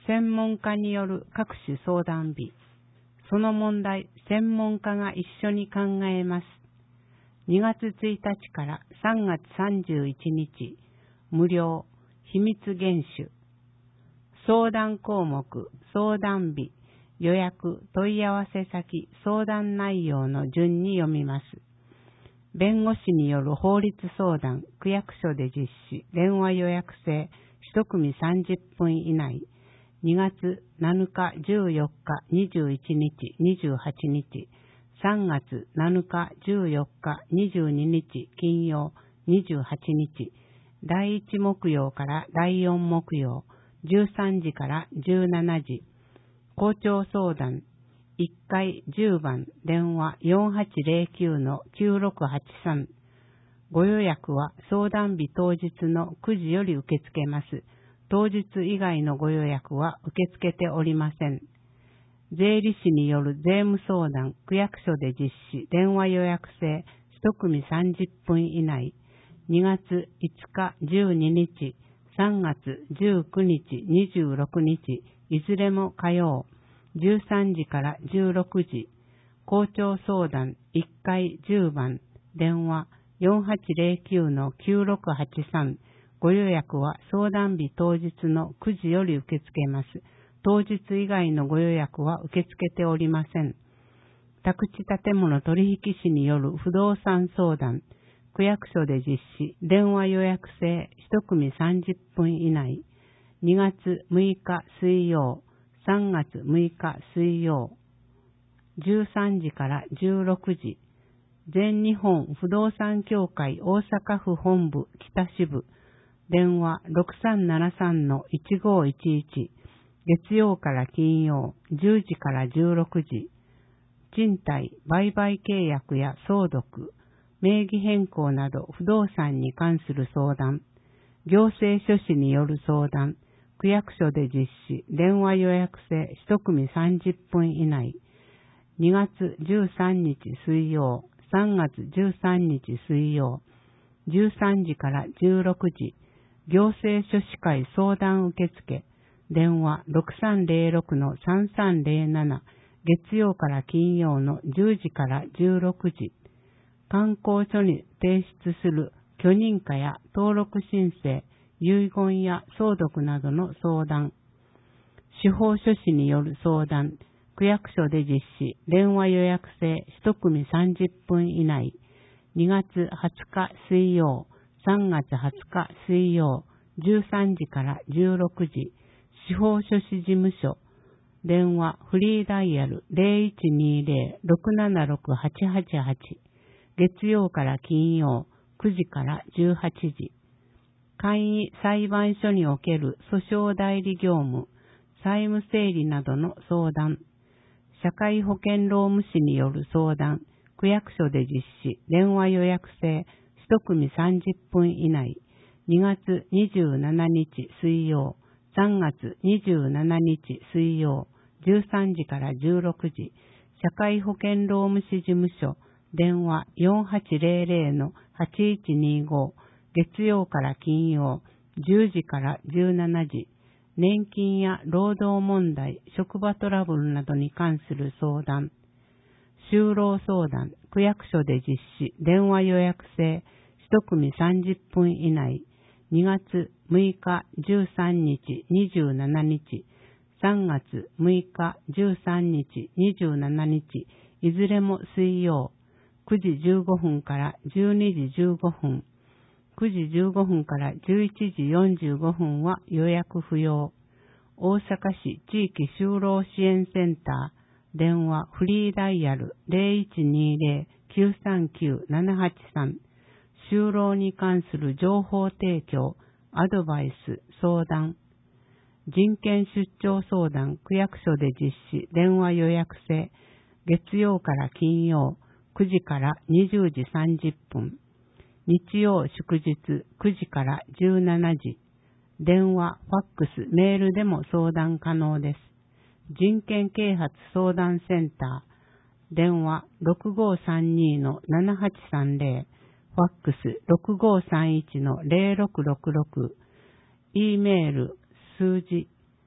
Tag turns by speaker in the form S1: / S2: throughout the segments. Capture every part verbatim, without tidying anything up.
S1: 専門家による各種相談日。その問題、専門家が一緒に考えます。にがつついたちからさんがつさんじゅういちにち、無料、秘密厳守。相談項目、相談日、予約、問い合わせ先、相談内容の順に読みます。弁護士による法律相談、区役所で実施、電話予約制、一組さんじゅっぷん以内、にがつなのか、じゅうよっか、にじゅういちにち、にじゅうはちにち、さんがつなのか、じゅうよっか、にじゅうににち、金曜、にじゅうはちにち、だいいち木曜からだいよん木曜、じゅうさんじからじゅうしちじ、校長相談、いっかいじゅうばん、電話 よんはちぜろきゅうのきゅうろくはちさん。ご予約は相談日当日のくじより受け付けます。当日以外のご予約は受け付けておりません。税理士による税務相談、区役所で実施、電話予約制、一組さんじゅっぷん以内、にがついつか、じゅうににち、さんがつじゅうくにち、にじゅうろくにち、いずれも火曜、じゅうさんじからじゅうろくじ、校長相談いっかいじゅうばん、電話 よんはちぜろきゅうのきゅうろくはちさん、ご予約は相談日当日のくじより受け付けます。当日以外のご予約は受け付けておりません。宅地建物取引士による不動産相談、区役所で実施、電話予約制一組さんじゅっぷん以内、にがつむいか水曜、さんがつむいか水曜、じゅうさんじからじゅうろくじ、全日本不動産協会大阪府本部北支部、電話 ろくさんななさんのいちごいちいち、月曜から金曜、じゅうじからじゅうろくじ、賃貸、売買契約や相続、名義変更など不動産に関する相談、行政書士による相談、区役所で実施、電話予約制一組さんじゅっぷん以内、にがつじゅうさんにち水曜、さんがつじゅうさんにち水曜、じゅうさんじからじゅうろくじ、行政書士会相談受付、電話 ろくさんぜろろくのさんさんぜろなな、月曜から金曜のじゅうじからじゅうろくじ、観光所に提出する許認可や登録申請、遺言や相続などの相談、司法書士による相談、区役所で実施、電話予約制一組さんじゅっぷん以内、にがつはつか水曜、さんがつはつか水曜、じゅうさんじからじゅうろくじ、司法書士事務所、電話フリーダイヤル ゼロいちにゼロ ろくななろく はちはちはち、月曜から金曜くじからじゅうはちじ、簡易裁判所における訴訟代理業務、債務整理などの相談、社会保険労務士による相談、区役所で実施、電話予約制、一組さんじゅっぷん以内、にがつにじゅうしちにち水曜、さんがつにじゅうしちにち水曜、じゅうさんじからじゅうろくじ、社会保険労務士事務所、電話 よんはちぜろぜろのはちいちにご、月曜から金曜、じゅうじからじゅうしちじ、年金や労働問題、職場トラブルなどに関する相談、就労相談、区役所で実施、電話予約制、一組さんじゅっぷん以内、にがつむいかじゅうさんにちにじゅうしちにち、さんがつむいかじゅうさんにちにじゅうしちにち、いずれも水曜、くじじゅうごふんからじゅうにじじゅうごふん、くじじゅうごふんからじゅういちじよんじゅうごふんは予約不要。大阪市地域就労支援センター、電話フリーダイヤル ゼロいちにゼロ きゅうさんきゅう ななはちさん、就労に関する情報提供、アドバイス、相談、人権出張相談、区役所で実施、電話予約制、月曜から金曜、くじからにじゅうじさんじゅっぷん、日曜祝日くじからじゅうしちじ、電話、ファックス、メールでも相談可能です。人権啓発相談センター、電話 ろくごさんにのななはちさんゼロ、ファックス ろくごさんいちのゼロろくろくろく、E メール、数字、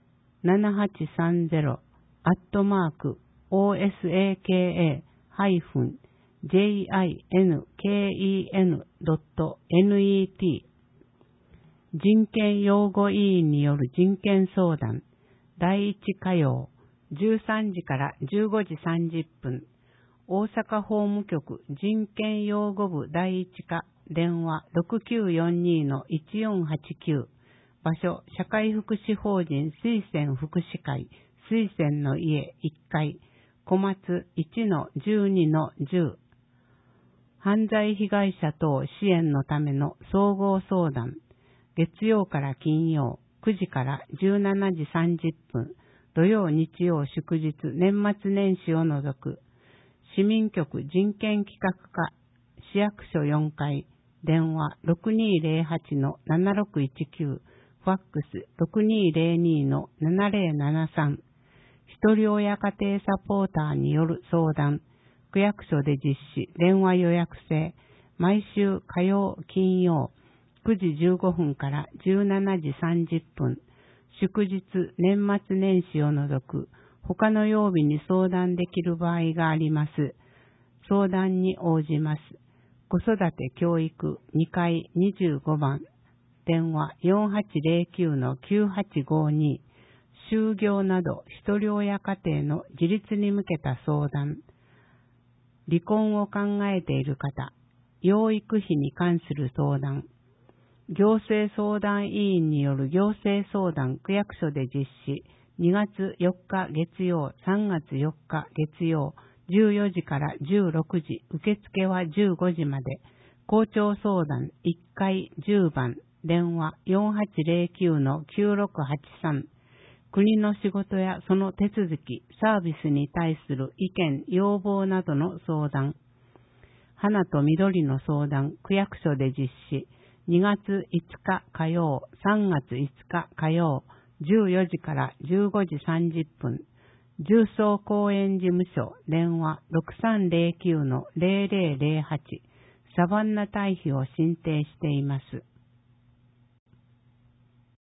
S1: ななはちさんゼロアットマーク オーエスエーケーエー ジェイアイエヌケーイーエヌ ドット ネット 人権擁護委員による人権相談だいいち火曜じゅうさんじからじゅうごじさんじゅっぷん大阪法務局人権擁護部だいいち課電話 ろくきゅうよんに のいちよんはちきゅう場所社会福祉法人推薦福祉会推薦の家いっかい小松 いちのじゅうにのじゅう犯罪被害者等支援のための総合相談月曜から金曜くじからじゅうしちじさんじゅっぷん土曜日曜祝日年末年始を除く市民局人権企画課市役所よんかい電話 ろくにーぜろはちのななろくいちきゅうファックス ろくにーぜろにのななぜろななさんひとり親家庭サポーターによる相談区役所で実施電話予約制毎週火曜金曜くじじゅうごふんからじゅうしちじさんじゅっぷん祝日年末年始を除く他の曜日に相談できる場合があります。相談に応じます。子育て教育にかいにじゅうごばん電話 よんはちぜろきゅうのきゅうはちごに 就業など一人親家庭の自立に向けた相談離婚を考えている方養育費に関する相談行政相談委員による行政相談区役所で実施にがつよっか月曜さんがつよっか月曜じゅうよじからじゅうろくじ受付はじゅうごじまで校長相談いっかいじゅうばん電話 よんはちぜろきゅうのきゅうろくはちさん国の仕事やその手続きサービスに対する意見要望などの相談花と緑の相談区役所で実施にがついつか火曜さんがついつか火曜じゅうよじからじゅうごじさんじゅっぷん重曹公園事務所電話 ろくさんぜろきゅうのぜろぜろぜろはちサバンナ堆肥を申請しています。